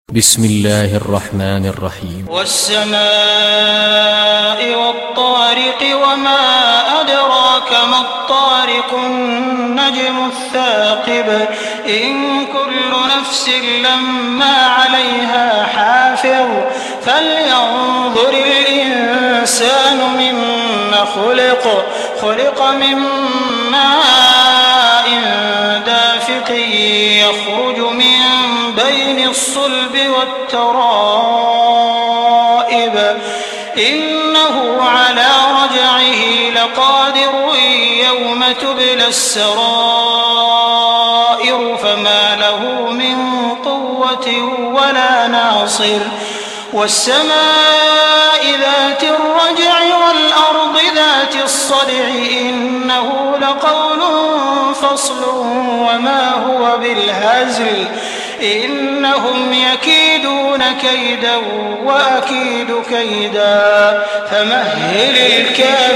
بسم الله الرحمن الرحيم والسماء والطارق وما أدراك ما الطارق النجم الثاقب إن كل نفس لما عليها حافظ فلينظر الإنسان مما خلق من ماء دافق يخرج من بين الصلب والترائب إنه على رجعه لقادر يوم تبلى السرائر فما له من قوة ولا ناصر والسماء ذات الرجع والأرض ذات الصدع إنه لقول فصل وما هو بالهزل إنهم يكيدون كيدا وأكيد كيدا فمهل الكافرين